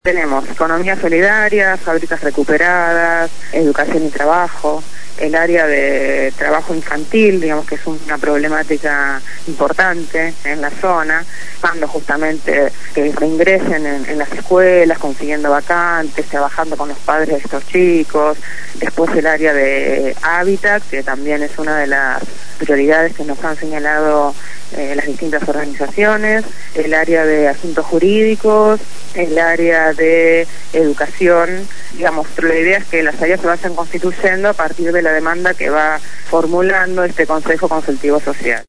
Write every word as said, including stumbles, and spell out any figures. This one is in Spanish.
Tenemos economía solidaria, fábricas recuperadas, educación y trabajo, el área de trabajo infantil, digamos que es una problemática importante en la zona, buscando justamente que reingresen en, en las escuelas, consiguiendo vacantes, trabajando con los padres de estos chicos. Después el área de hábitat, que también es una de las prioridades que nos han señalado eh, las distintas organizaciones, el área de asuntos jurídicos, el área de educación. Digamos, la idea es que las áreas se vayan constituyendo a partir de la demanda que va formulando este Consejo Consultivo Social.